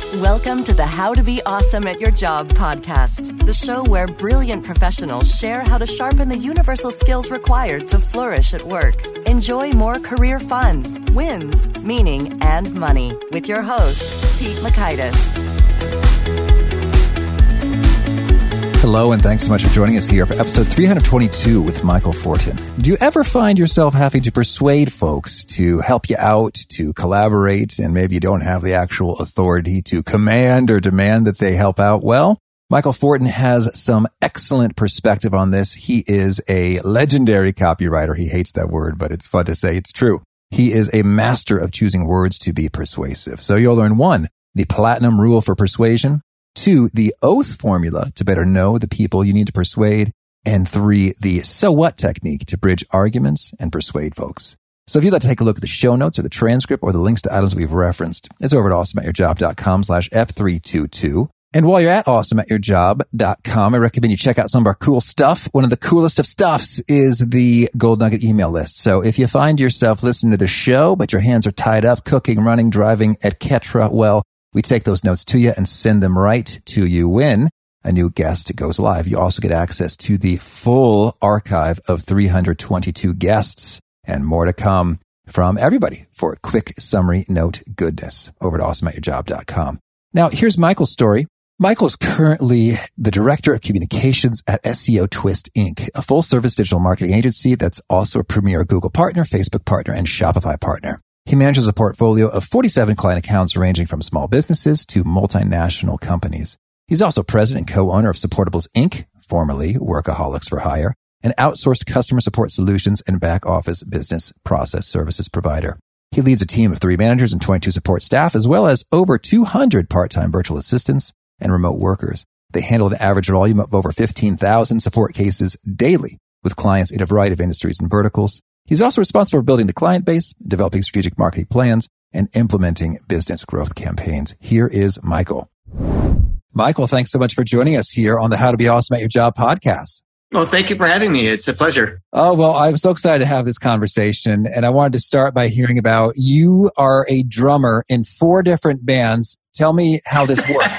Welcome to the How to Be Awesome at Your Job podcast, the show where brilliant professionals share how to sharpen the universal skills required to flourish at work. Enjoy more career fun, wins, meaning, and money with your host, Pete Mockaitis. Hello, and thanks so much for joining us here for episode 322 with Michael Fortin. Do you ever find yourself having to persuade folks to help you out, to collaborate, and maybe you don't have the actual authority to command or demand that they help out? Well, Michael Fortin has some excellent perspective on this. He is a legendary copywriter. He hates that word, but it's fun to say it's true. He is a master of choosing words to be persuasive. So you'll learn 1, the platinum rule for persuasion. 2, the oath formula to better know the people you need to persuade. And 3, the so what technique to bridge arguments and persuade folks. So if you'd like to take a look at the show notes or the transcript or the links to items we've referenced, it's over at awesomeatyourjob.com/F322. And while you're at awesomeatyourjob.com, I recommend you check out some of our cool stuff. One of the coolest of stuffs is the Gold Nugget email list. So if you find yourself listening to the show, but your hands are tied up, cooking, running, driving, etc., well, we take those notes to you and send them right to you when a new guest goes live. You also get access to the full archive of 322 guests and more to come from everybody for a quick summary note goodness over at awesomeatyourjob.com. Now, here's Michael's story. Michael is currently the director of communications at SEO Twist, Inc., a full-service digital marketing agency that's also a premier Google partner, Facebook partner, and Shopify partner. He manages a portfolio of 47 client accounts ranging from small businesses to multinational companies. He's also president and co-owner of Supportables, Inc., formerly Workaholics for Hire, an outsourced customer support solutions and back-office business process services provider. He leads a team of 3 managers and 22 support staff, as well as over 200 part-time virtual assistants and remote workers. They handle an average volume of over 15,000 support cases daily with clients in a variety of industries and verticals. He's also responsible for building the client base, developing strategic marketing plans, and implementing business growth campaigns. Here is Michael. Michael, thanks so much for joining us here on the How to Be Awesome at Your Job podcast. Well, thank you for having me. It's a pleasure. Oh, well, I'm so excited to have this conversation. And I wanted to start by hearing about you are a drummer in 4 different bands. Tell me how this works.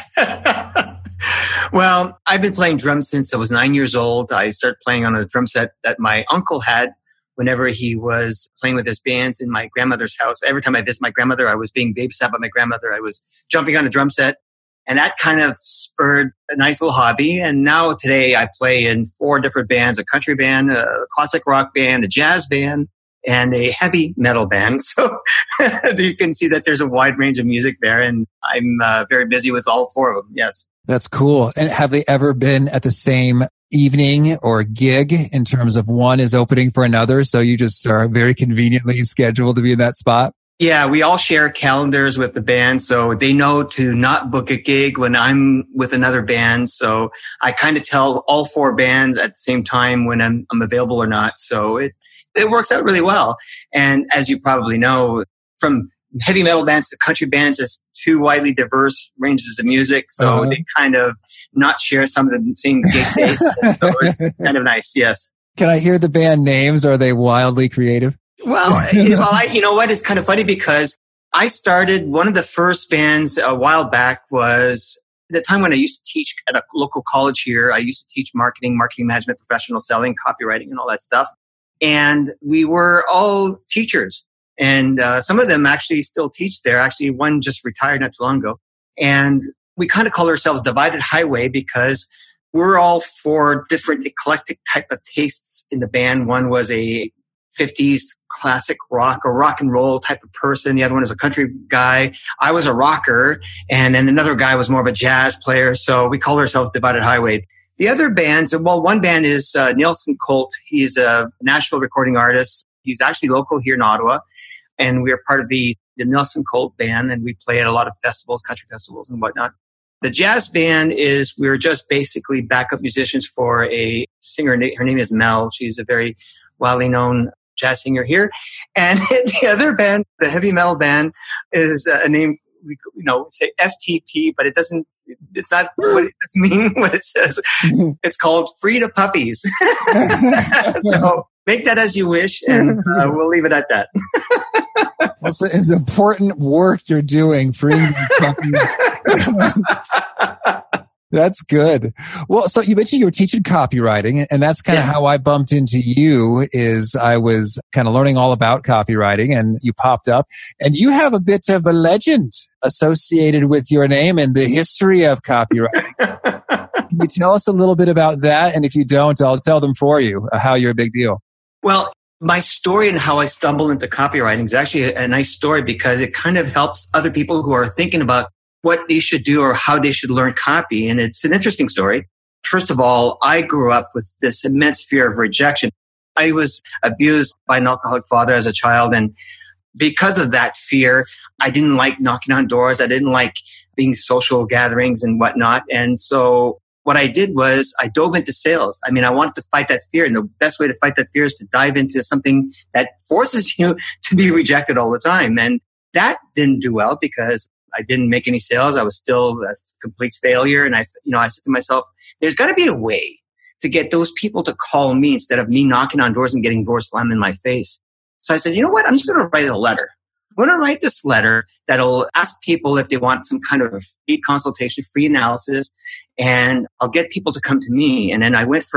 Well, I've been playing drums since I was 9 years old. I started playing on a drum set that my uncle had whenever he was playing with his bands in my grandmother's house. Every time I visit my grandmother, I was being babysat by my grandmother. I was jumping on the drum set. And that kind of spurred a nice little hobby. And now today I play in 4 different bands, a country band, a classic rock band, a jazz band, and a heavy metal band. So you can see that there's a wide range of music there. And I'm very busy with all 4 of them. Yes. That's cool. And have they ever been at the same evening or gig in terms of one is opening for another? So you just are very conveniently scheduled to be in that spot? Yeah, we all share calendars with the band, so they know to not book a gig when I'm with another band. So I kind of tell all 4 bands at the same time when I'm available or not. So it works out really well. And as you probably know, from heavy metal bands to country bands, is 2 widely diverse ranges of music. So they kind of not share some of the same gig dates. So it's kind of nice, yes. Can I hear the band names? Are they wildly creative? Well, you know what? It's kind of funny because I started one of the first bands a while back was at the time when I used to teach at a local college here. I used to teach marketing management, professional selling, copywriting, and all that stuff. And we were all teachers. And some of them actually still teach there. Actually, one just retired not too long ago. And we kind of call ourselves Divided Highway because we're all 4 different eclectic type of tastes in the band. One was a 50s classic rock or rock and roll type of person. The other one is a country guy. I was a rocker. And then another guy was more of a jazz player. So we call ourselves Divided Highway. The other bands, well, one band is Nelson Colt. He's a national recording artist. He's actually local here in Ottawa. And we are part of the Nelson Colt band. And we play at a lot of festivals, country festivals and whatnot. The jazz band is, we're just basically backup musicians for a singer. Her name is Mel. She's a very widely known jazz singer here. And the other band, the heavy metal band, is a name, we say FTP, but it's not what it doesn't mean what it says. It's called Free to Puppies. So make that as you wish, and we'll leave it at that. Well, so it's important work you're doing, freeing puppies That's good. Well, so you mentioned you were teaching copywriting, and that's kind of how I bumped into you. Is I was kind of learning all about copywriting, and you popped up, and you have a bit of a legend associated with your name and the history of copywriting. Can you tell us a little bit about that? And if you don't, I'll tell them for you how you're a big deal. Well, my story and how I stumbled into copywriting is actually a nice story because it kind of helps other people who are thinking about what they should do or how they should learn copy. And it's an interesting story. First of all, I grew up with this immense fear of rejection. I was abused by an alcoholic father as a child. And because of that fear, I didn't like knocking on doors. I didn't like being social gatherings and whatnot. And so what I did was I dove into sales. I mean, I wanted to fight that fear. And the best way to fight that fear is to dive into something that forces you to be rejected all the time. And that didn't do well because I didn't make any sales. I was still a complete failure. And I said to myself, there's got to be a way to get those people to call me instead of me knocking on doors and getting doors slammed in my face. So I said, you know what? I'm just going to write a letter. I'm going to write this letter that'll ask people if they want some kind of a free consultation, free analysis, and I'll get people to come to me. And then I went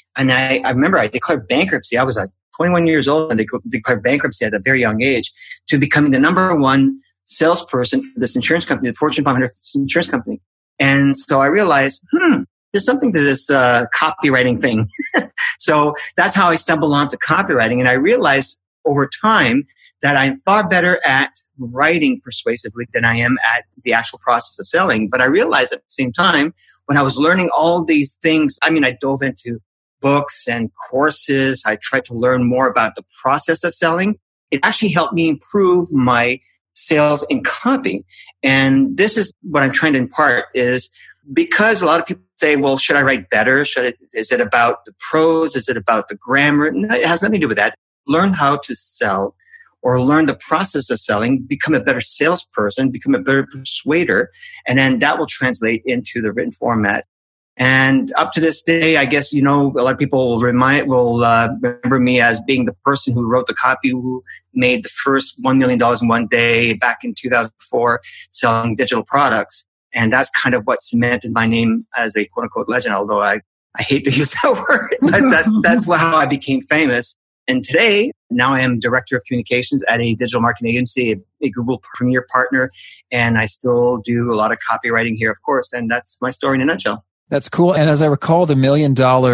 I remember I declared bankruptcy. I was 21 years old and they declared bankruptcy at a very young age to becoming the number one salesperson for this insurance company, the Fortune 500 insurance company. And so I realized, there's something to this copywriting thing. So that's how I stumbled onto copywriting. And I realized over time that I'm far better at writing persuasively than I am at the actual process of selling. But I realized at the same time, when I was learning all these things, I dove into books and courses. I tried to learn more about the process of selling. It actually helped me improve my sales in copy. And this is what I'm trying to impart is because a lot of people say, well, should I write better? Is it about the prose? Is it about the grammar? No, it has nothing to do with that. Learn how to sell or learn the process of selling, become a better salesperson, become a better persuader, and then that will translate into the written format. And up to this day, I guess, a lot of people will remember me as being the person who wrote the copy, who made the first $1 million in one day back in 2004 selling digital products. And that's kind of what cemented my name as a quote unquote legend, although I hate to use that word, but that's how I became famous. And today, now I am director of communications at a digital marketing agency, a Google Premier partner, and I still do a lot of copywriting here, of course. And that's my story in a nutshell. That's cool. And as I recall, the $1 Million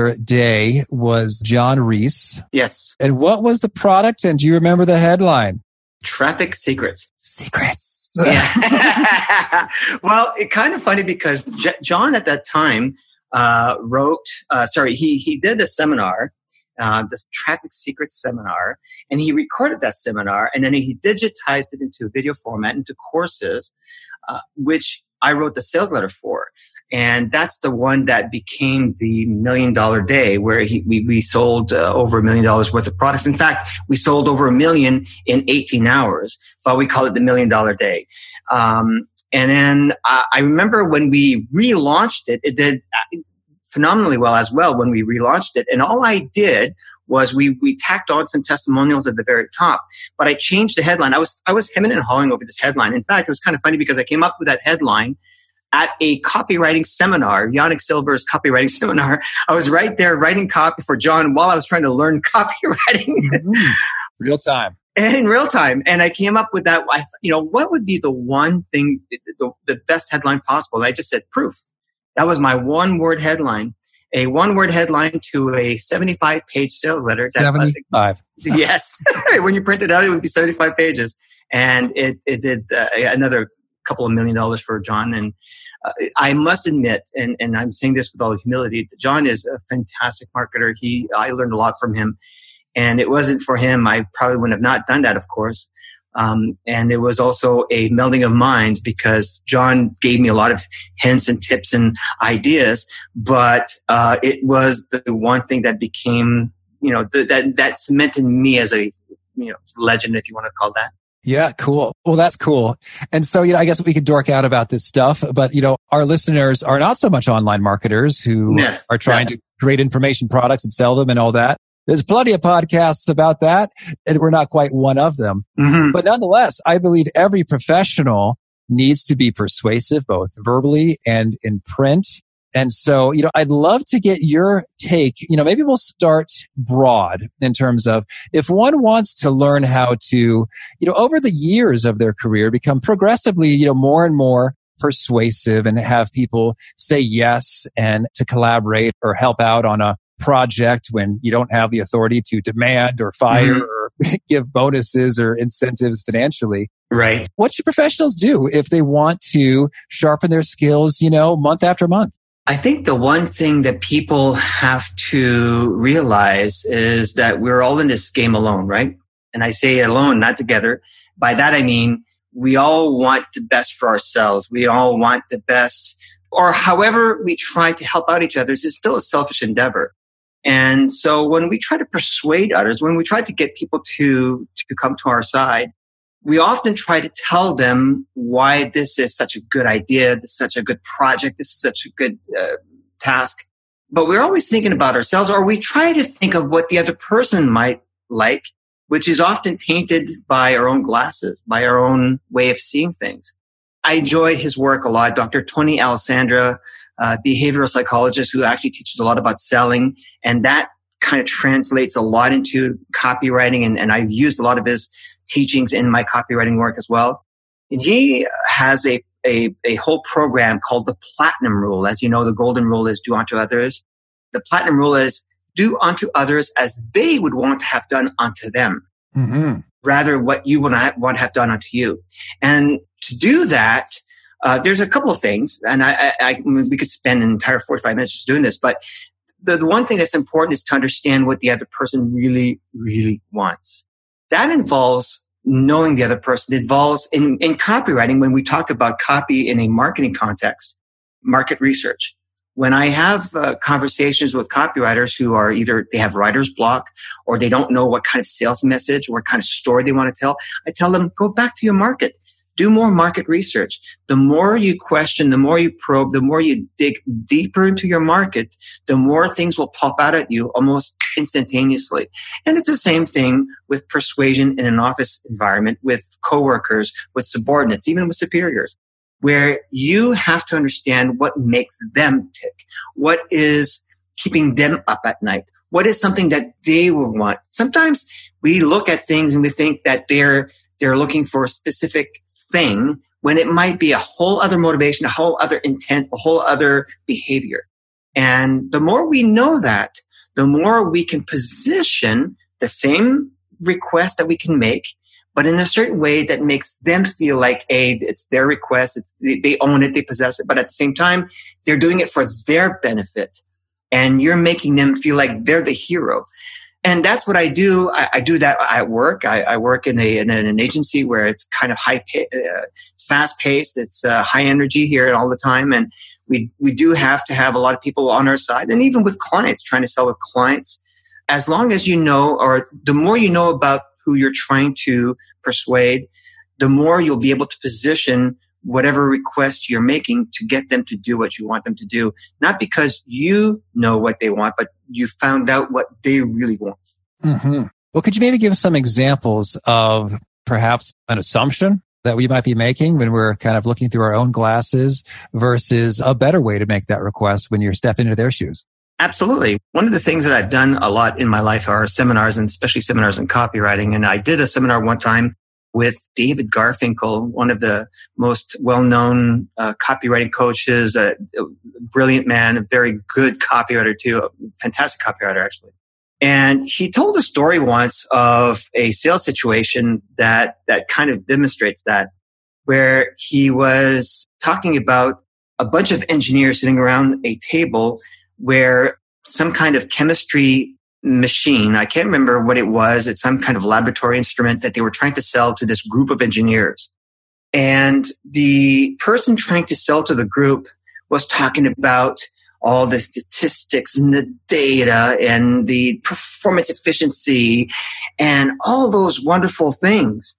Day was John Reese. Yes. And what was the product? And do you remember the headline? Traffic Secrets. Secrets. Yeah. Well, it's kind of funny because John at that time he did a seminar, this Traffic Secrets seminar, and he recorded that seminar, and then he digitized it into a video format, into courses, which I wrote the sales letter for. And that's the one that became the $1 Million Day, where we sold over $1 million worth of products. In fact, we sold over 1 million in 18 hours, but we call it the $1 Million Day. And then I remember when we relaunched it, it did phenomenally well as well when we relaunched it. And all I did was we tacked on some testimonials at the very top, but I changed the headline. I was hemming and hawing over this headline. In fact, it was kind of funny because I came up with that headline at a copywriting seminar, Yannick Silver's copywriting seminar. I was right there writing copy for John while I was trying to learn copywriting. Real time. In real time. And I came up with that. What would be the one thing, the best headline possible? I just said proof. That was my one-word headline. A one-word headline to a 75-page sales letter. 75. Yes. When you print it out, it would be 75 pages. And it did another couple of $1 million for John. And I must admit, and I'm saying this with all humility, John is a fantastic marketer. I learned a lot from him. And it wasn't for him, I probably would have not done that, of course. And it was also a melding of minds because John gave me a lot of hints and tips and ideas, but it was the one thing that became, that cemented me as a, legend, if you want to call that. Yeah, cool. Well, that's cool. And so, I guess we could dork out about this stuff, but, our listeners are not so much online marketers who are trying to create information products and sell them and all that. There's plenty of podcasts about that, and we're not quite one of them. Mm-hmm. But nonetheless, I believe every professional needs to be persuasive, both verbally and in print. And so, I'd love to get your take. Maybe we'll start broad in terms of if one wants to learn how to, over the years of their career, become progressively, more and more persuasive and have people say yes and to collaborate or help out on a project when you don't have the authority to demand or fire or give bonuses or incentives financially. Right. What should professionals do if they want to sharpen their skills, month after month? I think the one thing that people have to realize is that we're all in this game alone, right? And I say alone, not together. By that, I mean, we all want the best for ourselves. We all want the best, or however we try to help out each other, it's still a selfish endeavor. And so when we try to persuade others, when we try to get people to come to our side, we often try to tell them why this is such a good idea, this is such a good project, this is such a good task. But we're always thinking about ourselves, or we try to think of what the other person might like, which is often tainted by our own glasses, by our own way of seeing things. I enjoy his work a lot. Dr. Tony Alessandra, behavioral psychologist who actually teaches a lot about selling, and that kind of translates a lot into copywriting, and I've used a lot of his teachings in my copywriting work as well. And he has a whole program called the Platinum Rule. As you know, the Golden Rule is do unto others. The Platinum Rule is do unto others as they would want to have done unto them, rather what you would want to have done unto you. And to do that, there's a couple of things, and we could spend an entire 45 minutes just doing this, but the one thing that's important is to understand what the other person really, really wants. That involves knowing the other person. It involves in copywriting, when we talk about copy in a marketing context, market research. When I have conversations with copywriters who are either they have writer's block or they don't know what kind of sales message or what kind of story they want to tell, I tell them, go back to your market. Do more market research. The more you question, the more you probe, the more you dig deeper into your market, the more things will pop out at you almost instantaneously. And it's the same thing with persuasion in an office environment, with coworkers, with subordinates, even with superiors, where you have to understand what makes them tick. What is keeping them up at night? What is something that they will want? Sometimes we look at things and we think that they're looking for a specific thing when it might be a whole other motivation, a whole other intent, a whole other behavior. And the more we know that, the more we can position the same request that we can make, but in a certain way that makes them feel like, it's their request, they own it, they possess it, but at the same time, they're doing it for their benefit. And you're making them feel like they're the hero. And that's what I do. I do that at work. I work in an agency where it's kind of it's fast paced. It's high energy here all the time. And we do have to have a lot of people on our side. And even with clients, trying to sell with clients, as long as you know, or the more you know about who you're trying to persuade, the more you'll be able to position whatever request you're making to get them to do what you want them to do. Not because you know what they want, but you found out what they really want. Mm-hmm. Well, could you maybe give us some examples of perhaps an assumption that we might be making when we're kind of looking through our own glasses versus a better way to make that request when you're stepping into their shoes? Absolutely. One of the things that I've done a lot in my life are seminars, and especially seminars in copywriting. And I did a seminar one time with David Garfinkel, one of the most well-known copywriting coaches, a brilliant man, a very good copywriter too, a fantastic copywriter actually. And he told a story once of a sales situation that kind of demonstrates that, where he was talking about a bunch of engineers sitting around a table where some kind of chemistry machine, I can't remember what it was, it's some kind of laboratory instrument that they were trying to sell to this group of engineers. And the person trying to sell to the group was talking about all the statistics and the data and the performance efficiency and all those wonderful things.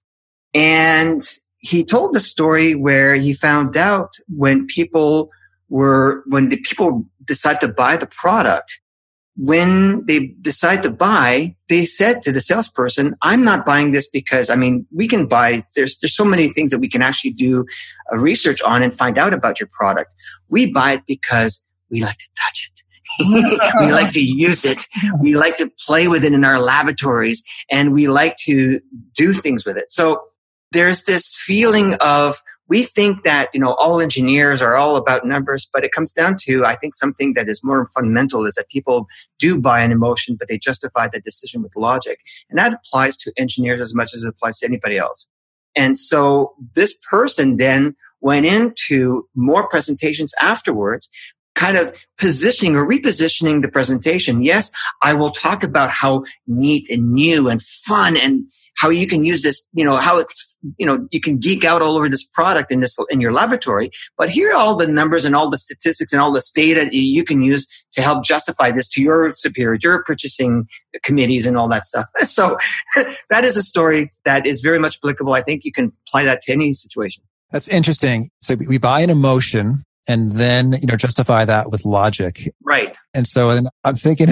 And he told the story where he found out when the people decide to buy the product, when they decide to buy, they said to the salesperson, I'm not buying this because, we can buy, there's so many things that we can actually do research on and find out about your product. We buy it because we like to touch it. We like to use it. We like to play with it in our laboratories, and we like to do things with it. So there's this feeling of, we think that, all engineers are all about numbers, but it comes down to, I think, something that is more fundamental is that people do buy an emotion, but they justify the decision with logic. And that applies to engineers as much as it applies to anybody else. And so this person then went into more presentations afterwards, kind of positioning or repositioning the presentation. Yes, I will talk about how neat and new and fun and how you can use this, how it's, you can geek out all over this product in your laboratory. But here are all the numbers and all the statistics and all this data you can use to help justify this to your superiors, your purchasing committees and all that stuff. So that is a story that is very much applicable. I think you can apply that to any situation. That's interesting. So we buy an emotion and then, justify that with logic. Right. And so I'm thinking,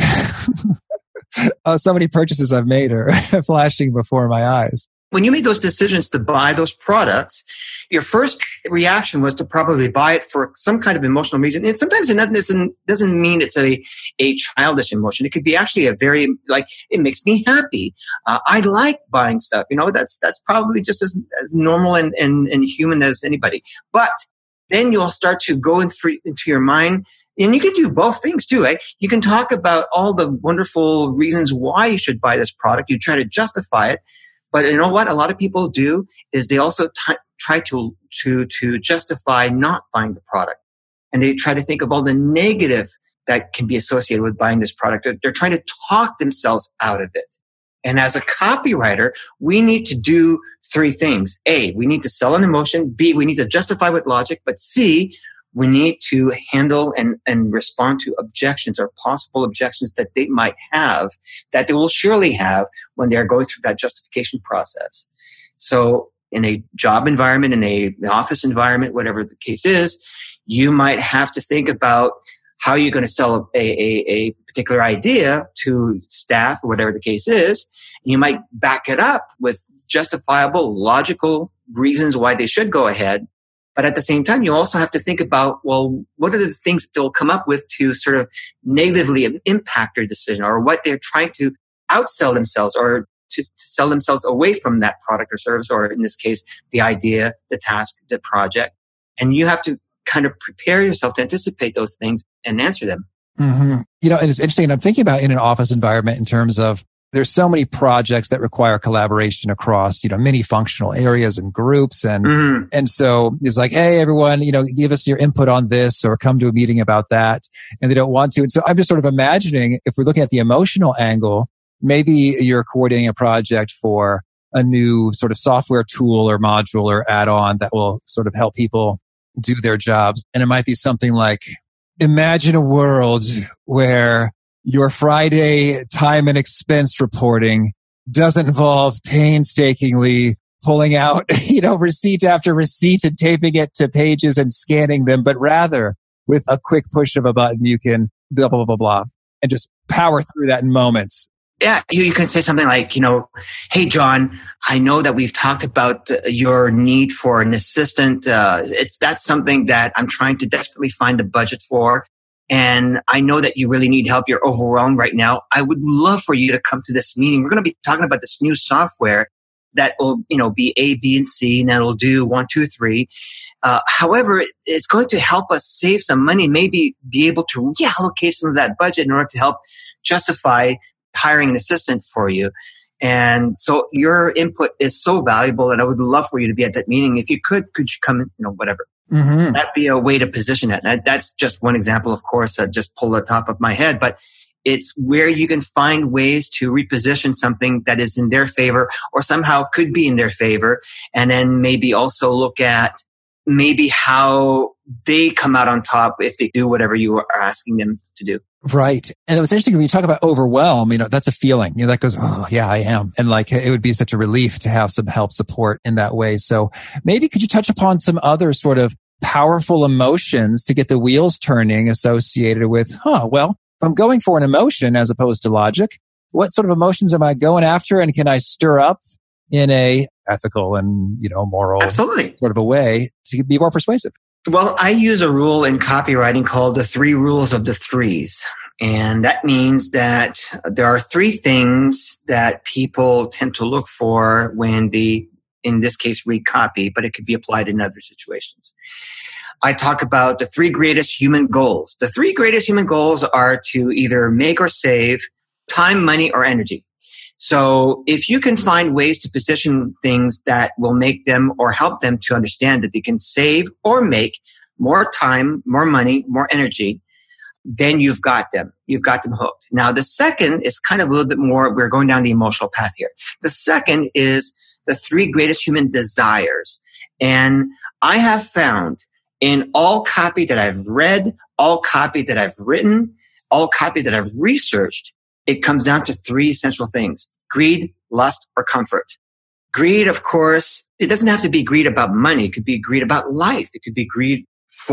so many purchases I've made are flashing before my eyes. When you made those decisions to buy those products, your first reaction was to probably buy it for some kind of emotional reason. And sometimes it doesn't mean it's a childish emotion. It could be actually a very, it makes me happy. I like buying stuff. That's probably just as normal and human as anybody. But then you'll start to go into your mind, and you can do both things too, right? You can talk about all the wonderful reasons why you should buy this product. You try to justify it. But you know what a lot of people do is they also try to justify not buying the product. And they try to think of all the negative that can be associated with buying this product. They're trying to talk themselves out of it. And as a copywriter, we need to do three things. A, we need to sell an emotion. B, we need to justify with logic. But C, we need to handle and respond to objections or possible objections that they might have, that they will surely have when they're going through that justification process. So in a job environment, in an office environment, whatever the case is, you might have to think about how you're going to sell a particular idea to staff or whatever the case is. You might back it up with justifiable, logical reasons why they should go ahead. But at the same time, you also have to think about, well, what are the things that they'll come up with to sort of negatively impact their decision, or what they're trying to outsell themselves or to sell themselves away from that product or service, or in this case, the idea, the task, the project. And you have to kind of prepare yourself to anticipate those things and answer them. Mm-hmm. And it's interesting. And I'm thinking about in an office environment in terms of there's so many projects that require collaboration across, many functional areas and groups. And, and so it's like, hey, everyone, give us your input on this or come to a meeting about that. And they don't want to. And so I'm just sort of imagining if we're looking at the emotional angle, maybe you're coordinating a project for a new sort of software tool or module or add-on that will sort of help people do their jobs. And it might be something like, imagine a world where your Friday time and expense reporting doesn't involve painstakingly pulling out, receipt after receipt and taping it to pages and scanning them, but rather with a quick push of a button, you can blah, blah, blah, blah, and just power through that in moments. Yeah, you can say something like, hey, John, I know that we've talked about your need for an assistant. That's something that I'm trying to desperately find a budget for. And I know that you really need help. You're overwhelmed right now. I would love for you to come to this meeting. We're going to be talking about this new software that will, be A, B, and C, and that'll do 1, 2, 3. However, it's going to help us save some money, maybe be able to reallocate some of that budget in order to help justify hiring an assistant for you. And so your input is so valuable, and I would love for you to be at that meeting. If you could you come in, whatever. Mm-hmm. That'd be a way to position it. That's just one example, of course, I just pulled the top of my head, but it's where you can find ways to reposition something that is in their favor or somehow could be in their favor. And then maybe also look at maybe how they come out on top if they do whatever you are asking them to do. Right. And it was interesting when you talk about overwhelm, that's a feeling, that goes, oh yeah, I am. And it would be such a relief to have some help support in that way. So maybe could you touch upon some other sort of powerful emotions to get the wheels turning associated with, If I'm going for an emotion as opposed to logic, what sort of emotions am I going after? And can I stir up in a ethical and, moral Absolutely. sort of a way to be more persuasive? Well, I use a rule in copywriting called the 3 rules of the threes. And that means that there are 3 things that people tend to look for when they, in this case, read copy, but it could be applied in other situations. I talk about the 3 greatest human goals. The 3 greatest human goals are to either make or save time, money, or energy. So if you can find ways to position things that will make them or help them to understand that they can save or make more time, more money, more energy, then you've got them. You've got them hooked. Now, the second is kind of a little bit more, we're going down the emotional path here. The second is the 3 greatest human desires. And I have found in all copy that I've read, all copy that I've written, all copy that I've researched, it comes down to 3 essential things: greed, lust, or comfort. Greed, of course, it doesn't have to be greed about money. It could be greed about life. It could be greed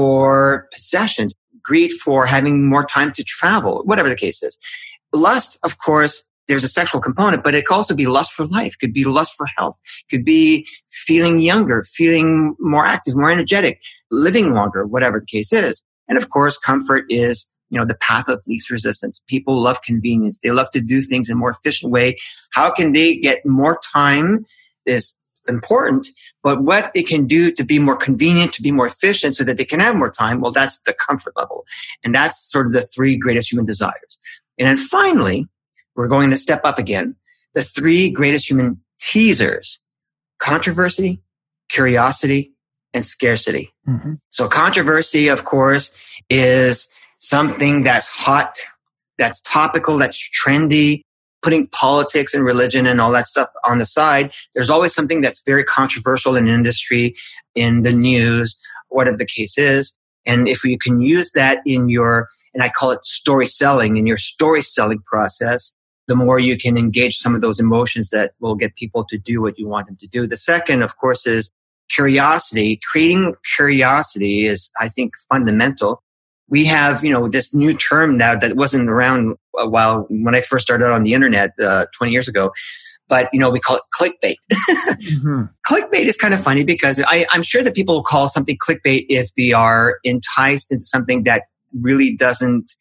for possessions, greed for having more time to travel, whatever the case is. Lust, of course, there's a sexual component, but it could also be lust for life. It could be lust for health. It could be feeling younger, feeling more active, more energetic, living longer, whatever the case is. And of course, comfort is the path of least resistance. People love convenience. They love to do things in a more efficient way. How can they get more time is important, but what they can do to be more convenient, to be more efficient so that they can have more time, well, that's the comfort level. And that's sort of the 3 greatest human desires. And then finally, we're going to step up again. The 3 greatest human teasers: controversy, curiosity, and scarcity. Mm-hmm. So controversy, of course, is something that's hot, that's topical, that's trendy, putting politics and religion and all that stuff on the side. There's always something that's very controversial in industry, in the news, whatever the case is. And if you can use that in your, and I call it story selling, in your story selling process, the more you can engage some of those emotions that will get people to do what you want them to do. The second, of course, is curiosity. Creating curiosity is, I think, fundamental. We have, this new term now that wasn't around a while when I first started on the internet 20 years ago, but, we call it clickbait. Mm-hmm. Clickbait is kind of funny because I'm sure that people will call something clickbait if they are enticed into something that really doesn't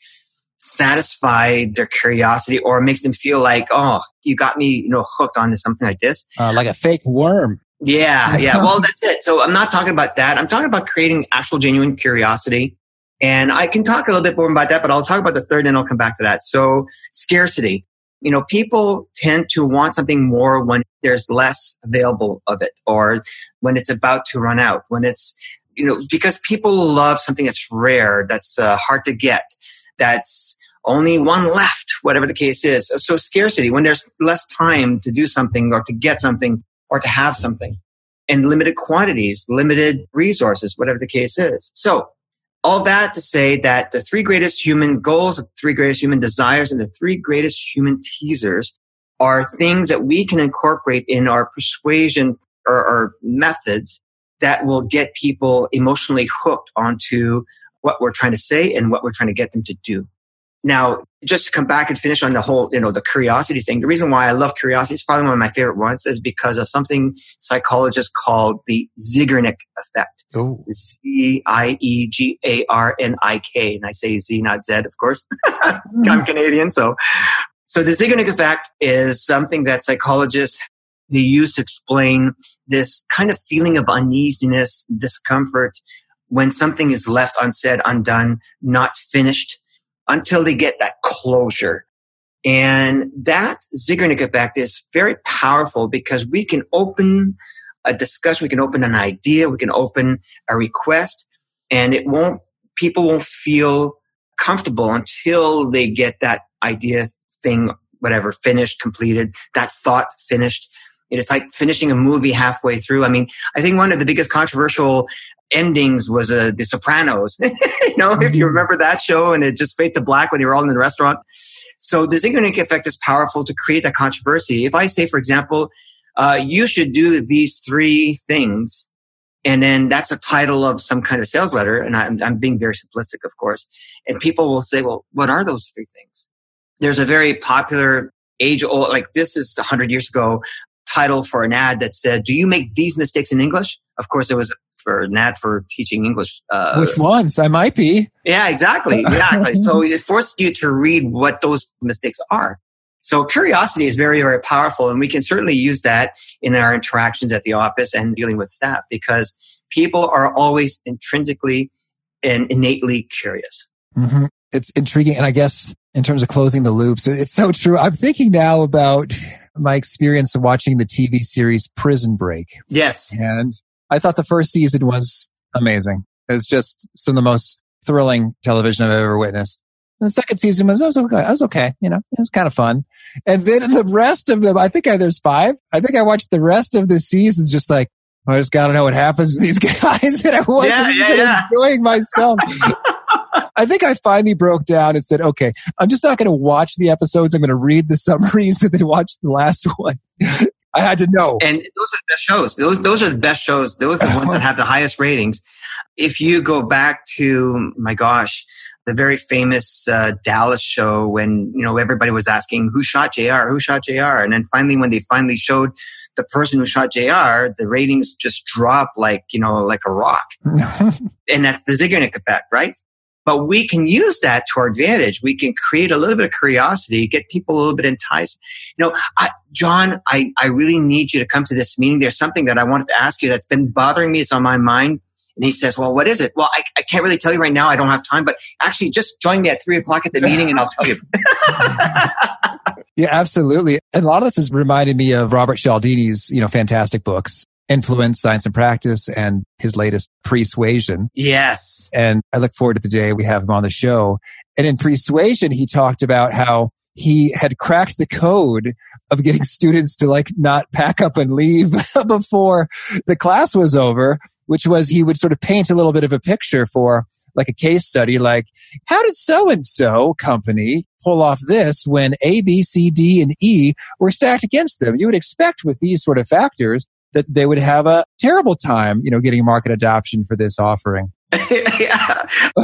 satisfy their curiosity or makes them feel like, oh, you got me, hooked onto something like this. Like a fake worm. Yeah. Well, that's it. So I'm not talking about that. I'm talking about creating actual genuine curiosity. And I can talk a little bit more about that, but I'll talk about the third and I'll come back to that. So scarcity. People tend to want something more when there's less available of it or when it's about to run out, when it's, because people love something that's rare, that's hard to get, that's only one left, whatever the case is. So scarcity, when there's less time to do something or to get something or to have something, and limited quantities, limited resources, whatever the case is. So all that to say that the 3 greatest human goals, the 3 greatest human desires, and the 3 greatest human teasers are things that we can incorporate in our persuasion or methods that will get people emotionally hooked onto what we're trying to say and what we're trying to get them to do. Now, just to come back and finish on the whole, the curiosity thing, the reason why I love curiosity, it's probably one of my favorite ones, is because of something psychologists call the Zeigarnik effect. Oh. Zeigarnik. And I say Z, not Z, of course. I'm Canadian, so the Zeigarnik effect is something that psychologists, they use to explain this kind of feeling of uneasiness, discomfort, when something is left unsaid, undone, not finished, until they get that closure. And that Zeigarnik effect is very powerful because we can open a discussion, we can open an idea, we can open a request, and people won't feel comfortable until they get that idea, thing, whatever, finished, completed, that thought finished. It's like finishing a movie halfway through. I mean, I think one of the biggest controversial endings was The Sopranos. If you remember that show, and it just faded to black when they were all in the restaurant. So the Zeigarnik effect is powerful to create that controversy. If I say, for example, you should do these 3 things, And then that's a title of some kind of sales letter. And I'm being very simplistic, of course. And people will say, well, what are those three things? There's a very popular age-old, like this is 100 years ago, title for an ad that said, do you make these mistakes in English? Of course, it was for an ad for teaching English. Which ones? I might be. Yeah, exactly. So it forced you to read what those mistakes are. So curiosity is very, very powerful. And we can certainly use that in our interactions at the office and dealing with staff, because people are always intrinsically and innately curious. Mm-hmm. It's intriguing. And I guess in terms of closing the loops, it's so true. I'm thinking now about my experience of watching the TV series Prison Break. Yes. And I thought the first season was amazing. It was just some of the most thrilling television I've ever witnessed. And the second season was okay. You know, it was kind of fun. And then the rest of them, I think there's 5. I think I watched the rest of the seasons just like, I just got to know what happens to these guys. And I wasn't enjoying myself. I think I finally broke down and said, okay, I'm just not going to watch the episodes. I'm going to read the summaries and then watch the last one. I had to know. And those are the best shows. Those are the best shows. Those are the ones that have the highest ratings. If you go back to, my gosh, the very famous Dallas show when, you know, everybody was asking, who shot JR? Who shot JR? And then finally, when they finally showed the person who shot JR, the ratings just dropped like, you know, like a rock. And that's the Zeigarnik effect, right? But we can use that to our advantage. We can create a little bit of curiosity, get people a little bit enticed. You know, John, I really need you to come to this meeting. There's something that I wanted to ask you that's been bothering me. It's on my mind. And he says, well, what is it? Well, I can't really tell you right now. I don't have time, but actually just join me at 3:00 at the meeting and I'll tell you. Yeah, absolutely. And a lot of this has reminded me of Robert Cialdini's, you know, fantastic books, Influence, Science and Practice, and his latest Persuasion. Yes. And I look forward to the day we have him on the show. And in Persuasion, he talked about how he had cracked the code of getting students to like not pack up and leave before the class was over, which was he would sort of paint a little bit of a picture for like a case study, like how did so-and-so company pull off this when A, B, C, D, and E were stacked against them? You would expect with these sort of factors that they would have a terrible time, you know, getting market adoption for this offering. Yeah.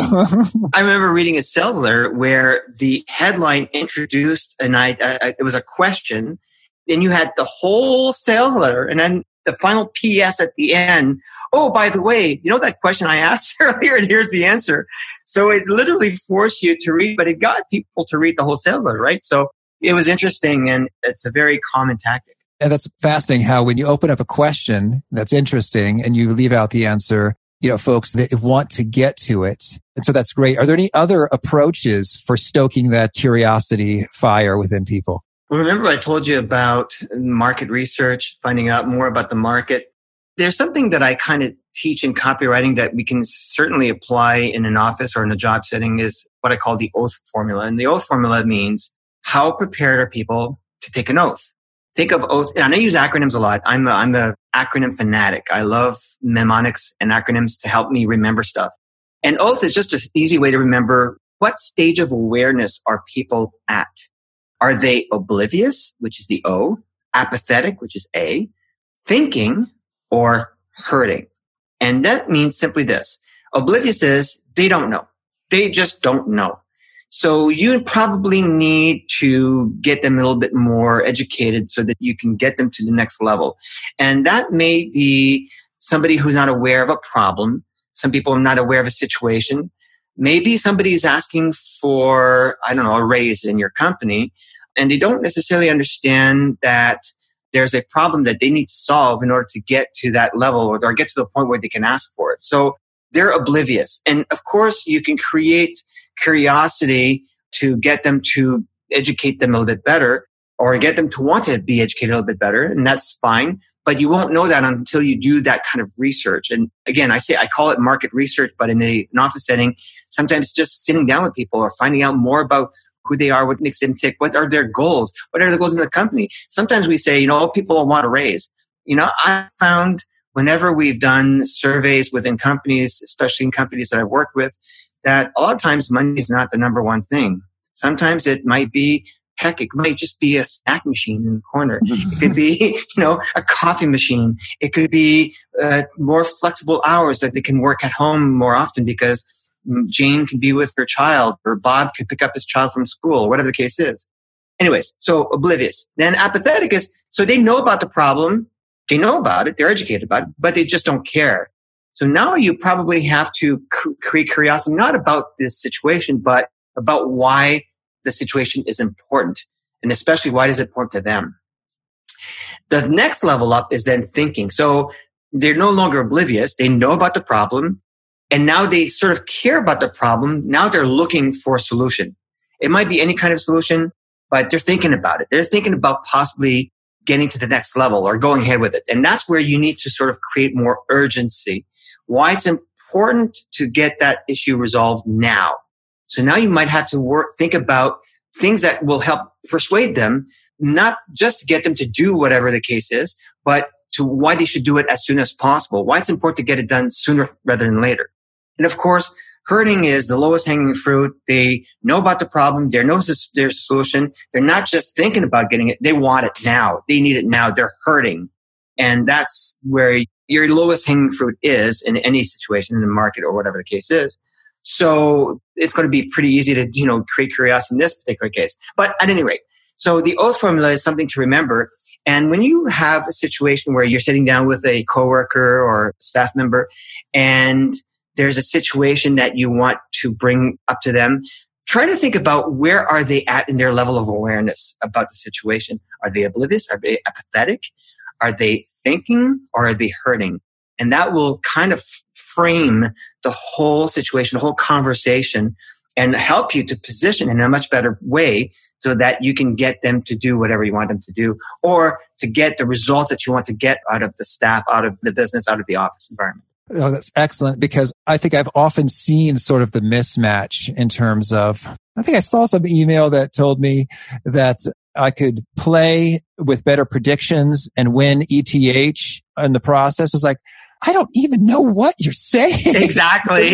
I remember reading a sales letter where the headline introduced it was a question, and you had the whole sales letter, and then the final PS at the end. Oh, by the way, you know that question I asked earlier, and here's the answer. So it literally forced you to read, but it got people to read the whole sales letter, right? So it was interesting, and it's a very common tactic. And that's fascinating how when you open up a question that's interesting and you leave out the answer, you know, folks that want to get to it. And so that's great. Are there any other approaches for stoking that curiosity fire within people? Well, remember I told you about market research, finding out more about the market. There's something that I kind of teach in copywriting that we can certainly apply in an office or in a job setting is what I call the oath formula. And the oath formula means how prepared are people to take an oath? Think of oath. And I use acronyms a lot. I'm a acronym fanatic. I love mnemonics and acronyms to help me remember stuff. And oath is just an easy way to remember what stage of awareness are people at. Are they oblivious, which is the O, apathetic, which is A, thinking, or hurting? And that means simply this. Oblivious is they don't know. They just don't know. So you probably need to get them a little bit more educated so that you can get them to the next level. And that may be somebody who's not aware of a problem. Some people are not aware of a situation. Maybe somebody's asking for, I don't know, a raise in your company, and they don't necessarily understand that there's a problem that they need to solve in order to get to that level or get to the point where they can ask for it. So they're oblivious. And of course, you can create curiosity to get them to educate them a little bit better or get them to want to be educated a little bit better. And that's fine. But you won't know that until you do that kind of research. And again, I call it market research, but in an office setting, sometimes just sitting down with people or finding out more about who they are, what makes them tick, what are their goals, what are the goals in the company. Sometimes we say, people want a raise. I found whenever we've done surveys within companies, especially in companies that I've worked with, that a lot of times money is not the number one thing. Sometimes it might be Heck, it might just be a snack machine in the corner. It could be, a coffee machine. It could be more flexible hours that they can work at home more often because Jane can be with her child or Bob can pick up his child from school or whatever the case is. Anyways, so oblivious. Then apathetic is, so they know about the problem. They know about it. They're educated about it, but they just don't care. So now you probably have to create curiosity, not about this situation, but about why the situation is important, and especially why is it important to them. The next level up is then thinking. So they're no longer oblivious. They know about the problem, and now they sort of care about the problem. Now they're looking for a solution. It might be any kind of solution, but they're thinking about it. They're thinking about possibly getting to the next level or going ahead with it. And that's where you need to sort of create more urgency. Why it's important to get that issue resolved now. So now you might have to think about things that will help persuade them, not just to get them to do whatever the case is, but to why they should do it as soon as possible. Why it's important to get it done sooner rather than later. And of course, hurting is the lowest hanging fruit. They know about the problem. They know there's a solution. They're not just thinking about getting it. They want it now. They need it now. They're hurting. And that's where your lowest hanging fruit is in any situation in the market or whatever the case is. So it's going to be pretty easy to, create curiosity in this particular case. But at any rate, so the oath formula is something to remember. And when you have a situation where you're sitting down with a coworker or staff member and there's a situation that you want to bring up to them, try to think about where are they at in their level of awareness about the situation. Are they oblivious? Are they apathetic? Are they thinking or are they hurting? And that will kind of frame the whole situation, the whole conversation, and help you to position in a much better way so that you can get them to do whatever you want them to do or to get the results that you want to get out of the staff, out of the business, out of the office environment. Oh, that's excellent, because I think I've often seen sort of the mismatch in terms of, I think I saw some email that told me that I could play with better predictions and win ETH in the process. It's like, I don't even know what you're saying. Exactly.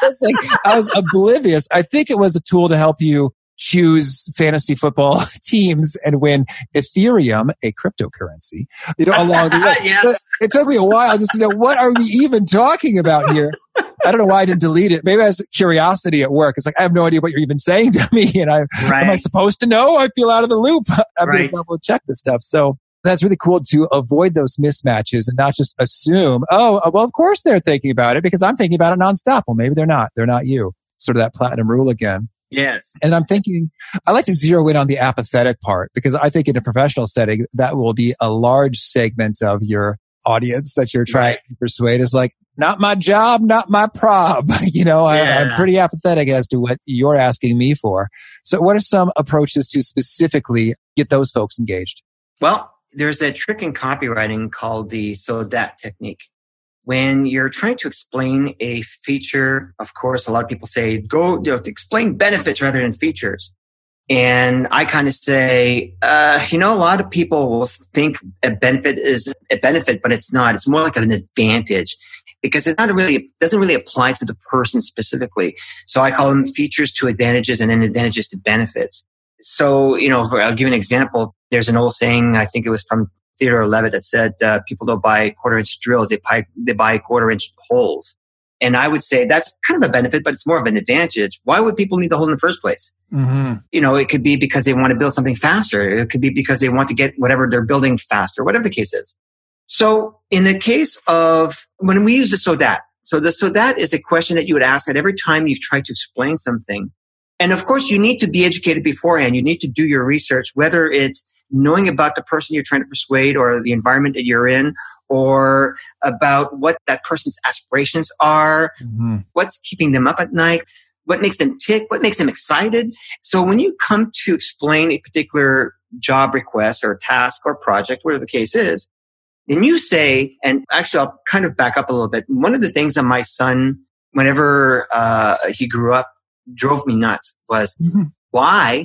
I was oblivious. I think it was a tool to help you choose fantasy football teams and win Ethereum, a cryptocurrency, along the way. Yes. But it took me a while just to know, what are we even talking about here? I don't know why I didn't delete it. Maybe I was curiosity at work. It's like, I have no idea what you're even saying to me. And am I supposed to know? I feel out of the loop. I'm going to double check this stuff. So that's really cool to avoid those mismatches and not just assume, oh, well, of course they're thinking about it because I'm thinking about it nonstop. Well, maybe they're not. They're not you. Sort of that platinum rule again. Yes. And I'm thinking, I like to zero in on the apathetic part because I think in a professional setting, that will be a large segment of your audience that you're trying to persuade is like, not my job, not my prob. I'm pretty apathetic as to what you're asking me for. So what are some approaches to specifically get those folks engaged? Well, there's a trick in copywriting called the SODAT technique. When you're trying to explain a feature, of course, a lot of people say, go to explain benefits rather than features. And I kind of say, a lot of people will think a benefit is a benefit, but it's not. It's more like an advantage because it doesn't really apply to the person specifically. So I call them features to advantages and then advantages to benefits. So, I'll give you an example. There's an old saying, I think it was from Theodore Levitt, that said, people don't buy quarter-inch drills, they buy quarter-inch holes. And I would say that's kind of a benefit, but it's more of an advantage. Why would people need the hole in the first place? Mm-hmm. It could be because they want to build something faster. It could be because they want to get whatever they're building faster, whatever the case is. So in the case of when we use the SODAT, so the SODAT is a question that you would ask at every time you try to explain something. And of course, you need to be educated beforehand. You need to do your research, whether it's knowing about the person you're trying to persuade or the environment that you're in, or about what that person's aspirations are, what's keeping them up at night, what makes them tick, what makes them excited. So when you come to explain a particular job request or task or project, whatever the case is, then you say, and actually I'll kind of back up a little bit. One of the things that my son, whenever he grew up, drove me nuts was, why?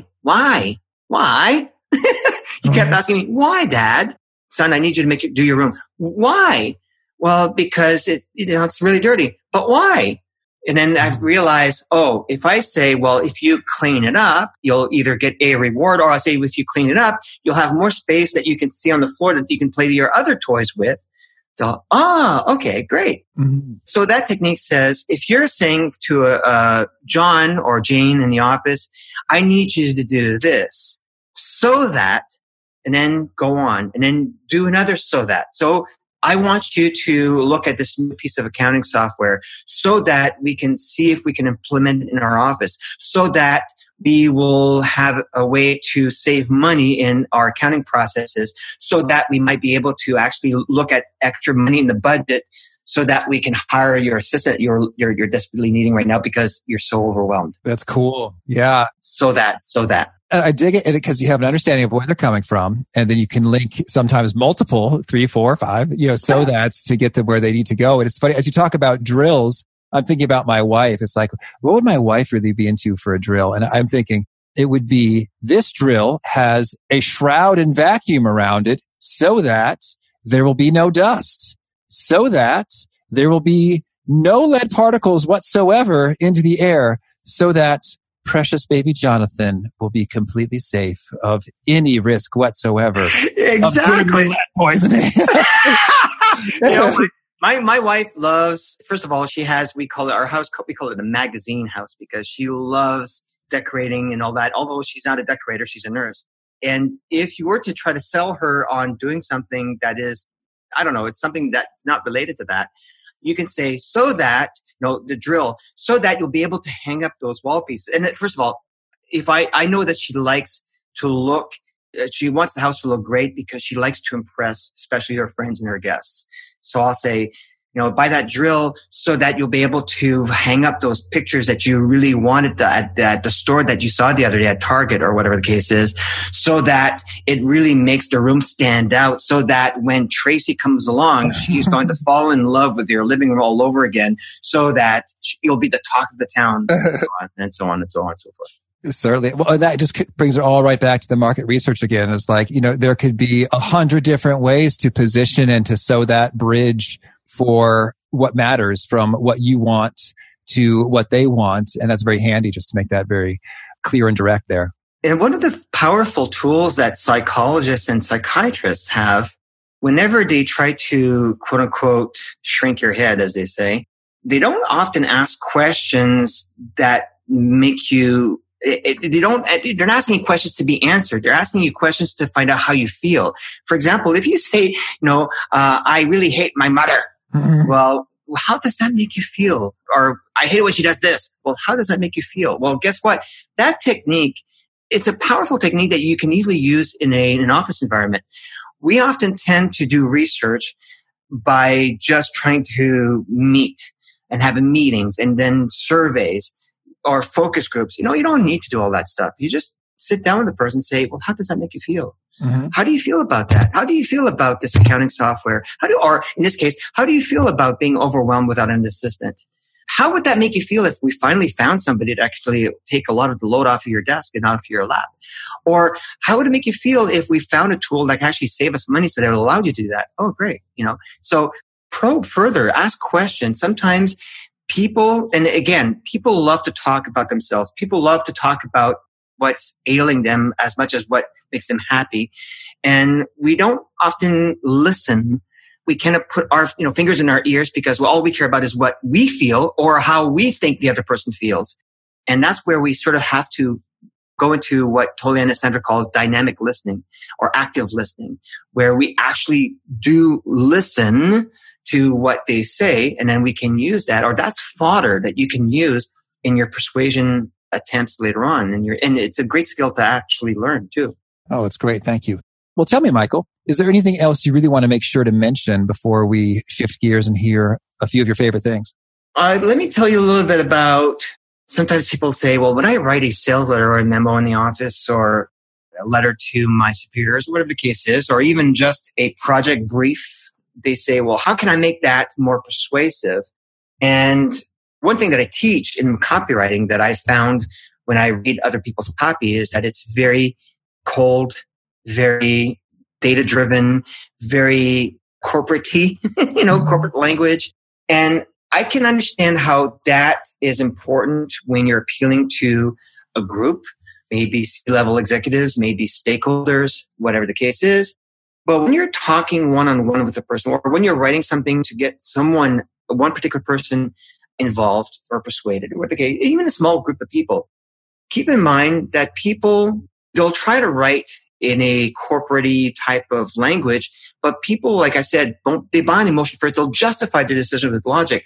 He kept asking me, why, Dad? Son, I need you to do your room. Why? Well, because it's really dirty. But why? And then I've realized, if I say, well, if you clean it up, you'll either get a reward, or I'll say, if you clean it up, you'll have more space that you can see on the floor that you can play your other toys with. So, okay, great. Mm-hmm. So that technique says, if you're saying to John or Jane in the office, I need you to do this, so that, and then go on, and then do another so that. So I want you to look at this new piece of accounting software so that we can see if we can implement it in our office, so that we will have a way to save money in our accounting processes, so that we might be able to actually look at extra money in the budget so that we can hire your assistant you're desperately needing right now because you're so overwhelmed. That's cool. Yeah. So that. And I dig it because you have an understanding of where they're coming from. And then you can link sometimes multiple, 3, 4, 5, so that's to get them where they need to go. And it's funny, as you talk about drills, I'm thinking about my wife. It's like, what would my wife really be into for a drill? And I'm thinking it would be, this drill has a shroud and vacuum around it so that there will be no dust, so that there will be no lead particles whatsoever into the air, so that precious baby Jonathan will be completely safe of any risk whatsoever. Exactly. Of lead poisoning. My wife loves, first of all, we call it our house, we call it a magazine house, because she loves decorating and all that. Although she's not a decorator, she's a nurse. And if you were to try to sell her on doing something that is, I don't know, it's something that's not related to that, you can say, so that, the drill, so that you'll be able to hang up those wall pieces. And first of all, if I know that she likes to look, she wants the house to look great because she likes to impress, especially her friends and her guests. So I'll say, buy that drill so that you'll be able to hang up those pictures that you really wanted at the store that you saw the other day at Target or whatever the case is, so that it really makes the room stand out, so that when Tracy comes along, she's going to fall in love with your living room all over again, so that you'll be the talk of the town, and so on and so on and so forth. Certainly. Well, that just brings it all right back to the market research again. It's like, there could be 100 different ways to position and to sew that bridge for what matters, from what you want to what they want. And that's very handy just to make that very clear and direct there. And one of the powerful tools that psychologists and psychiatrists have, whenever they try to, quote unquote, shrink your head, as they say, they don't often ask questions that make you, they're not asking you questions to be answered. They're asking you questions to find out how you feel. For example, if you say, I really hate my mother. Mm-hmm. Well, how does that make you feel? Or I hate it when she does this. Well, how does that make you feel? Well, guess what? That technique, it's a powerful technique that you can easily use in an office environment. We often tend to do research by just trying to meet and have meetings and then surveys or focus groups. You don't need to do all that stuff. You just sit down with the person and say, well, how does that make you feel? Mm-hmm. How do you feel about that? How do you feel about this accounting software? Or in this case, how do you feel about being overwhelmed without an assistant? How would that make you feel if we finally found somebody to actually take a lot of the load off of your desk and off your lap? Or how would it make you feel if we found a tool that can actually save us money so that it will allow you to do that? Oh, great. So probe further, ask questions. Sometimes people love to talk about themselves. People love to talk about what's ailing them as much as what makes them happy. And we don't often listen. We kind of put our fingers in our ears because all we care about is what we feel or how we think the other person feels. And that's where we sort of have to go into what Tolian and Sandra calls dynamic listening or active listening, where we actually do listen to what they say, and then we can use that, or that's fodder that you can use in your persuasion attempts later on. And it's a great skill to actually learn too. Oh, it's great. Thank you. Well, tell me, Michael, is there anything else you really want to make sure to mention before we shift gears and hear a few of your favorite things? Let me tell you a little bit about, sometimes people say, well, when I write a sales letter or a memo in the office or a letter to my superiors, whatever the case is, or even just a project brief, they say, well, how can I make that more persuasive? And one thing that I teach in copywriting that I found when I read other people's copy is that it's very cold, very data-driven, very corporate-y, corporate language. And I can understand how that is important when you're appealing to a group, maybe C-level executives, maybe stakeholders, whatever the case is. But when you're talking one-on-one with a person, or when you're writing something to get someone, one particular person involved or persuaded, or the case, even a small group of people, keep in mind that people, they'll try to write in a corporate-y type of language, but people, like I said, they buy an emotion first. They'll justify their decision with logic.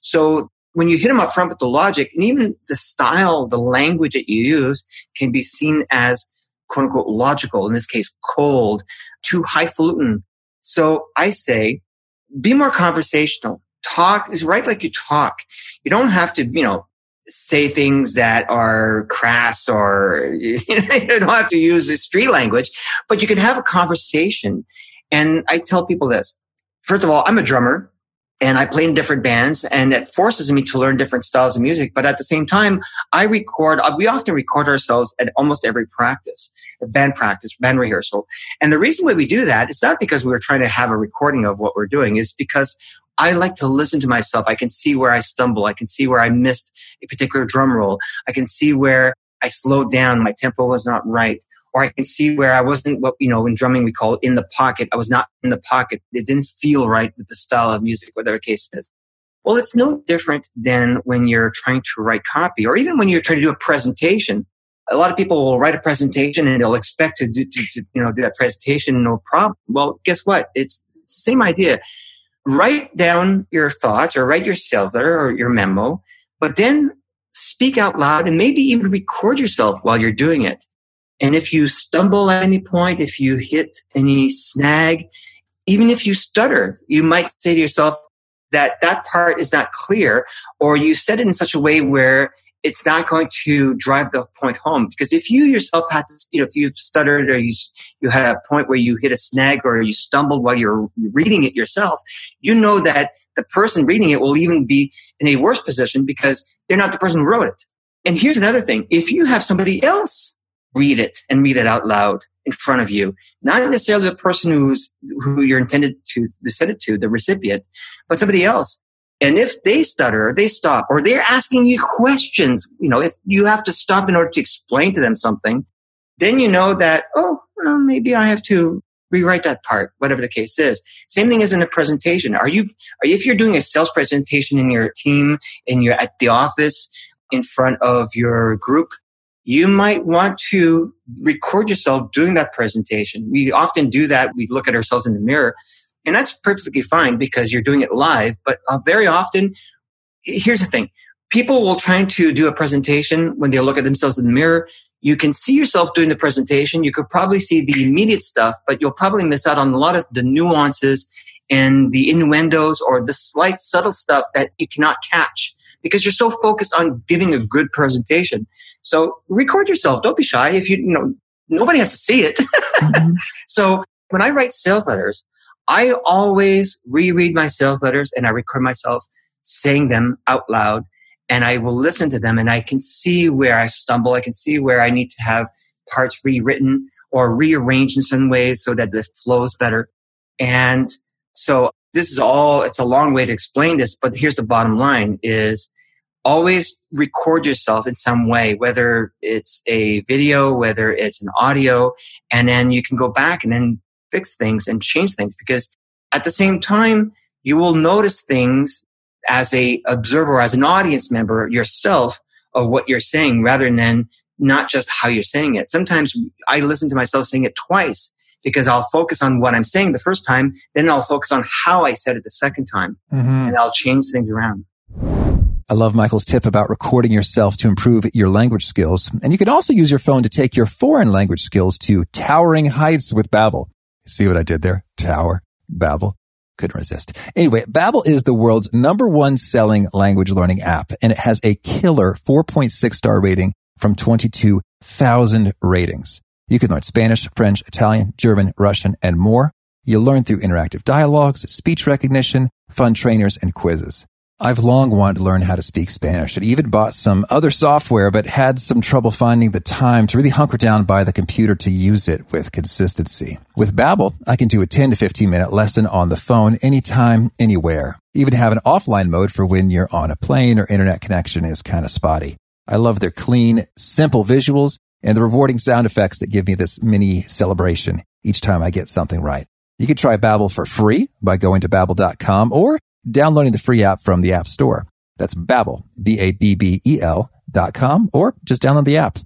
So when you hit them up front with the logic, and even the style, the language that you use can be seen as quote unquote logical, in this case, cold, too highfalutin. So I say, be more conversational. Write like you talk. You don't have to, say things that are crass, or you don't have to use the street language, but you can have a conversation. And I tell people this. First of all, I'm a drummer and I play in different bands, and it forces me to learn different styles of music. But at the same time, we often record ourselves at almost every practice, band rehearsal. And the reason why we do that is not because we're trying to have a recording of what we're doing, is because I like to listen to myself. I can see where I stumble. I can see where I missed a particular drum roll. I can see where I slowed down. My tempo was not right. Or I can see where I wasn't what, in drumming we call it in the pocket. I was not in the pocket. It didn't feel right with the style of music, whatever the case is. Well, it's no different than when you're trying to write copy, or even when you're trying to do a presentation. A lot of people will write a presentation and they'll expect to do that presentation, no problem. Well, guess what? It's the same idea. Write down your thoughts, or write your sales letter or your memo, but then speak out loud and maybe even record yourself while you're doing it. And if you stumble at any point, if you hit any snag, even if you stutter, you might say to yourself that part is not clear, or you said it in such a way where it's not going to drive the point home. Because if you yourself had to, if you've stuttered, or you had a point where you hit a snag, or you stumbled while you're reading it yourself, you know that the person reading it will even be in a worse position because they're not the person who wrote it. And here's another thing. If you have somebody else read it and read it out loud in front of you, not necessarily the person who you're intended to send it to, the recipient, but somebody else. And if they stutter, or they stop, or they're asking you questions, if you have to stop in order to explain to them something, then you know that, maybe I have to rewrite that part, whatever the case is. Same thing as in a presentation. If you're doing a sales presentation in your team, and you're at the office in front of your group, you might want to record yourself doing that presentation. We often do that. We look at ourselves in the mirror. And that's perfectly fine because you're doing it live. But very often, here's the thing. People will try to do a presentation when they look at themselves in the mirror. You can see yourself doing the presentation. You could probably see the immediate stuff, but you'll probably miss out on a lot of the nuances and the innuendos, or the slight subtle stuff that you cannot catch because you're so focused on giving a good presentation. So record yourself. Don't be shy. If nobody has to see it. Mm-hmm. So when I write sales letters, I always reread my sales letters and I record myself saying them out loud, and I will listen to them, and I can see where I stumble. I can see where I need to have parts rewritten or rearranged in some ways so that it flows better. And so it's a long way to explain this, but here's the bottom line is always record yourself in some way, whether it's a video, whether it's an audio, and then you can go back and then fix things and change things, because at the same time, you will notice things as a observer, as an audience member yourself of what you're saying, rather than not just how you're saying it. Sometimes I listen to myself saying it twice because I'll focus on what I'm saying the first time, then I'll focus on how I said it the second time, and I'll change things around. I love Michael's tip about recording yourself to improve your language skills. And you can also use your phone to take your foreign language skills to towering heights with Babbel. See what I did there? Tower, Babbel. Couldn't resist. Anyway, Babbel is the world's #1 selling language learning app, and it has a killer 4.6 star rating from 22,000 ratings. You can learn Spanish, French, Italian, German, Russian, and more. You'll learn through interactive dialogues, speech recognition, fun trainers, and quizzes. I've long wanted to learn how to speak Spanish and even bought some other software, but had some trouble finding the time to really hunker down by the computer to use it with consistency. With Babbel, I can do a 10 to 15 minute lesson on the phone anytime, anywhere. even have an offline mode for when you're on a plane or internet connection is kind of spotty. I love their clean, simple visuals and the rewarding sound effects that give me this mini celebration each time I get something right. You can try Babbel for free by going to Babbel.com or downloading the free app from the App Store. That's Babbel, Babbel.com, or just download the app,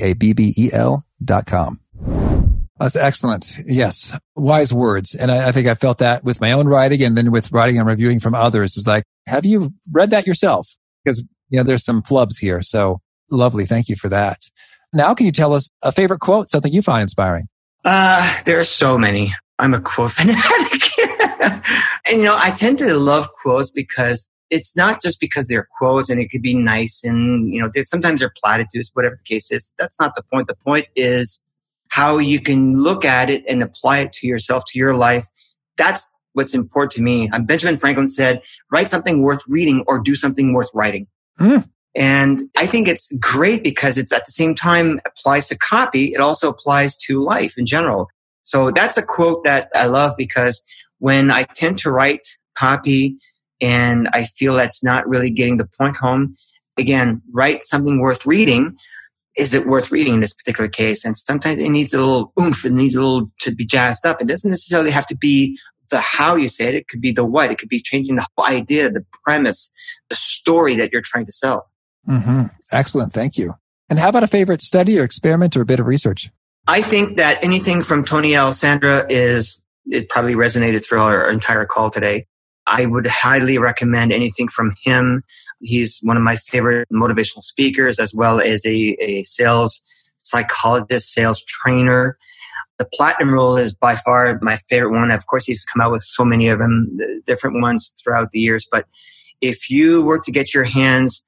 Babbel.com. That's excellent. Yes. Wise words. And I think I felt that with my own writing and then with writing and reviewing from others. It's like, have you read that yourself? Because, there's some flubs here. So lovely. Thank you for that. Now, can you tell us a favorite quote, something you find inspiring? There are so many. I'm a quote fanatic. And, I tend to love quotes because it's not just because they're quotes and it could be nice and, sometimes they're platitudes, whatever the case is. That's not the point. The point is how you can look at it and apply it to yourself, to your life. That's what's important to me. Benjamin Franklin said, write something worth reading or do something worth writing. And I think it's great because it's at the same time applies to copy. It also applies to life in general. So that's a quote that I love because when I tend to write copy and I feel that's not really getting the point home, again, write something worth reading. Is it worth reading in this particular case? And sometimes it needs a little oomph. It needs a little to be jazzed up. It doesn't necessarily have to be the how you say it. It could be the what. It could be changing the whole idea, the premise, the story that you're trying to sell. Mm-hmm. Excellent. Thank you. And how about a favorite study or experiment or a bit of research? I think that anything from Tony Alessandra it probably resonated through our entire call today. I would highly recommend anything from him. He's one of my favorite motivational speakers, as well as a sales psychologist, sales trainer. The Platinum Rule is by far my favorite one. Of course, he's come out with so many of them, different ones throughout the years. But if you were to get your hands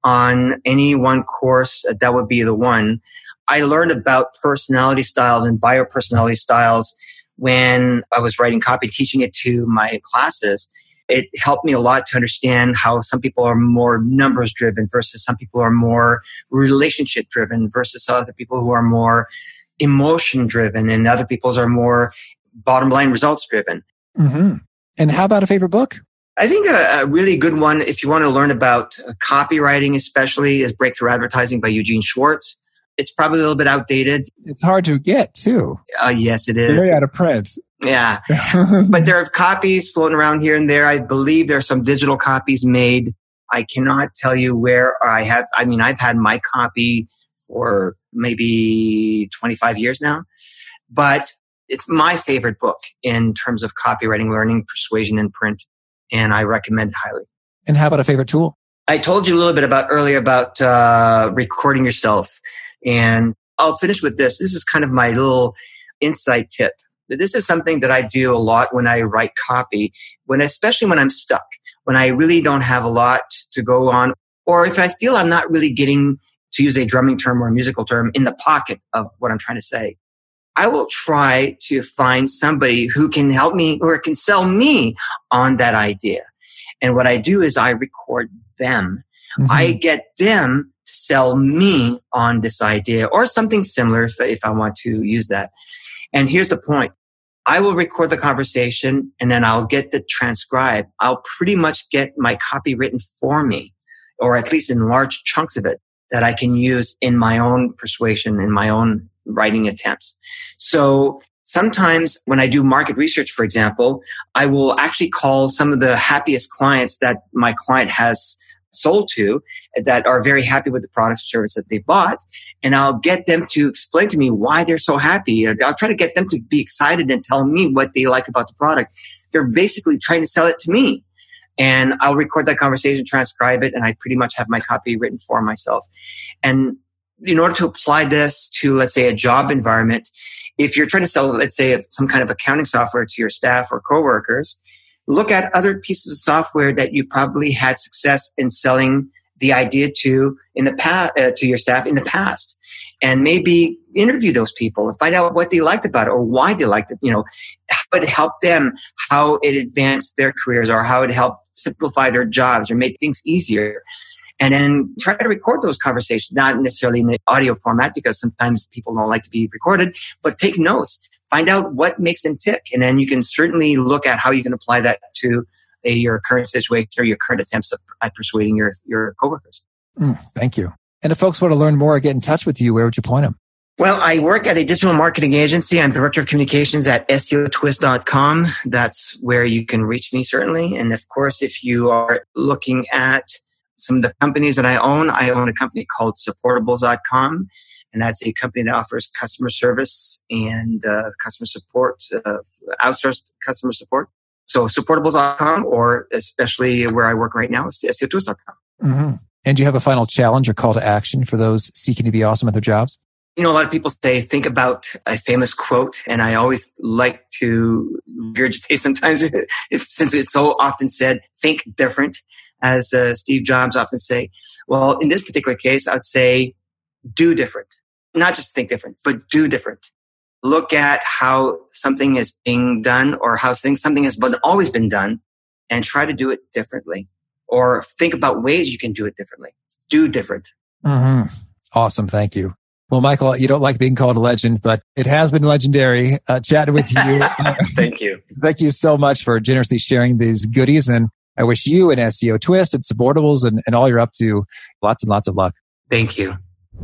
on any one course, that would be the one. I learned about personality styles and biopersonality styles when I was writing copy, teaching it to my classes. It helped me a lot to understand how some people are more numbers driven versus some people are more relationship driven versus other people who are more emotion driven and other people's are more bottom line results driven. Mm-hmm. And how about a favorite book? I think a really good one, if you want to learn about copywriting especially, is Breakthrough Advertising by Eugene Schwartz. It's probably a little bit outdated. It's hard to get too. Yes, it is. Very out of print. Yeah. But there are copies floating around here and there. I believe there are some digital copies made. I cannot tell you where I've had my copy for maybe 25 years now, but it's my favorite book in terms of copywriting, learning, persuasion, and print. And I recommend it highly. And how about a favorite tool? I told you a little bit earlier about recording yourself. And I'll finish with this. This is kind of my little insight tip. This is something that I do a lot when I write copy, especially when I'm stuck, when I really don't have a lot to go on, or if I feel I'm not really getting, to use a drumming term or a musical term, in the pocket of what I'm trying to say. I will try to find somebody who can help me or can sell me on that idea. And what I do is I record them. Mm-hmm. I get them to sell me on this idea or something similar if I want to use that. And here's the point. I will record the conversation and then I'll get the transcribe. I'll pretty much get my copy written for me, or at least in large chunks of it that I can use in my own persuasion, in my own writing attempts. So sometimes when I do market research, for example, I will actually call some of the happiest clients that my client has sold to that are very happy with the product or service that they bought. And I'll get them to explain to me why they're so happy. I'll try to get them to be excited and tell me what they like about the product. They're basically trying to sell it to me. And I'll record that conversation, transcribe it, and I pretty much have my copy written for myself. And in order to apply this to, let's say, a job environment, if you're trying to sell, let's say, some kind of accounting software to your staff or coworkers, look at other pieces of software that you probably had success in selling the idea to in the past, to your staff in the past, and maybe interview those people and find out what they liked about it or why they liked it. How it helped them, how it advanced their careers, or how it helped simplify their jobs or make things easier. And then try to record those conversations, not necessarily in the audio format because sometimes people don't like to be recorded, but take notes. Find out what makes them tick. And then you can certainly look at how you can apply that to your current situation or your current attempts at persuading your coworkers. Thank you. And if folks want to learn more or get in touch with you, where would you point them? Well, I work at a digital marketing agency. I'm director of communications at SEOtwist.com. That's where you can reach me, certainly. And of course, if you are looking at some of the companies that I own a company called Supportables.com. And that's a company that offers customer service and customer support, outsourced customer support. So Supportables.com, or especially where I work right now, is SEOtwist.com. Mm-hmm. And do you have a final challenge or call to action for those seeking to be awesome at their jobs? You know, a lot of people say, think about a famous quote, and I always like to regurgitate sometimes, since it's so often said, think different, as Steve Jobs often say. Well, in this particular case, I'd say do different. Not just think different, but do different. Look at how something is being done or how something has always been done and try to do it differently. Or think about ways you can do it differently. Do different. Mm-hmm. Awesome. Thank you. Well, Michael, you don't like being called a legend, but it has been legendary chatting with you. Thank you. Thank you so much for generously sharing these goodies. And I wish you and SEO Twist and Supportables and all you're up to lots and lots of luck. Thank you.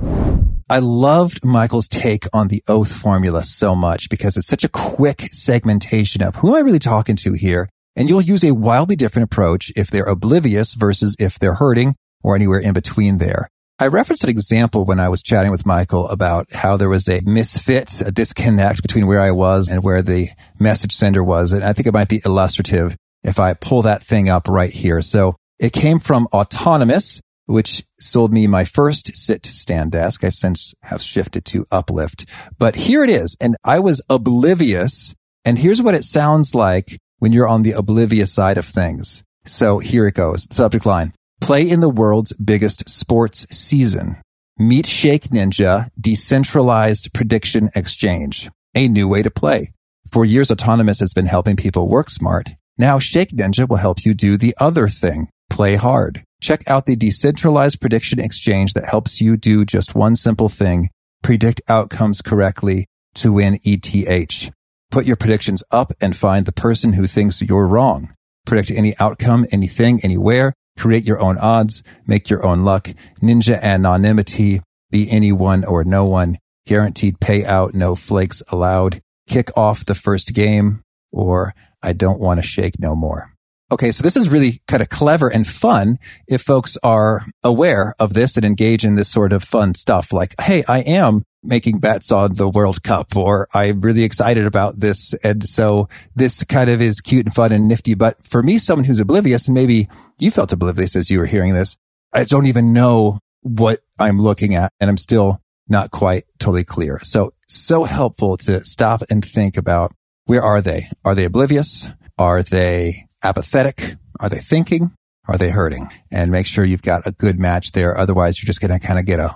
I loved Michael's take on the oath formula so much because it's such a quick segmentation of who am I really talking to here? And you'll use a wildly different approach if they're oblivious versus if they're hurting or anywhere in between there. I referenced an example when I was chatting with Michael about how there was a misfit, a disconnect between where I was and where the message sender was. And I think it might be illustrative if I pull that thing up right here. So it came from Autonomous, which sold me my first sit-to-stand desk. I since have shifted to Uplift. But here it is. And I was oblivious. And here's what it sounds like when you're on the oblivious side of things. So here it goes. Subject line. Play in the world's biggest sports season. Meet Shake Ninja, decentralized prediction exchange. A new way to play. For years, Autonomous has been helping people work smart. Now Shake Ninja will help you do the other thing. Play hard. Check out the decentralized prediction exchange that helps you do just one simple thing. Predict outcomes correctly to win ETH. Put your predictions up and find the person who thinks you're wrong. Predict any outcome, anything, anywhere. Create your own odds, make your own luck, ninja anonymity, be anyone or no one, guaranteed payout, no flakes allowed, kick off the first game, or I don't want to shake no more. Okay, so this is really kind of clever and fun if folks are aware of this and engage in this sort of fun stuff like, hey, I am making bets on the World Cup, or I'm really excited about this. And so this kind of is cute and fun and nifty. But for me, someone who's oblivious, and maybe you felt oblivious as you were hearing this, I don't even know what I'm looking at, and I'm still not quite totally clear. So helpful to stop and think about, where are they? Are they oblivious? Are they apathetic? Are they thinking? Are they hurting? And make sure you've got a good match there. Otherwise, you're just going to kind of get a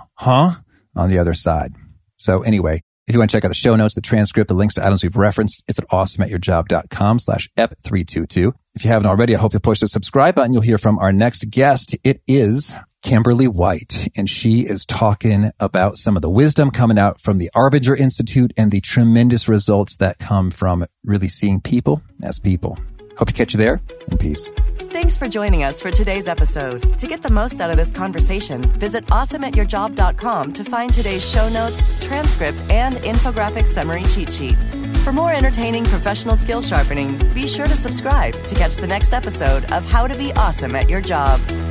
on the other side. So anyway, if you want to check out the show notes, the transcript, the links to items we've referenced, it's at awesomeatyourjob.com/EP322. If you haven't already, I hope you'll push the subscribe button. You'll hear from our next guest. It is Kimberly White, and she is talking about some of the wisdom coming out from the Arbinger Institute and the tremendous results that come from really seeing people as people. Hope you catch you there, and peace. Thanks for joining us for today's episode. To get the most out of this conversation, visit awesomeatyourjob.com to find today's show notes, transcript, and infographic summary cheat sheet. For more entertaining professional skill sharpening, be sure to subscribe to catch the next episode of How to Be Awesome at Your Job.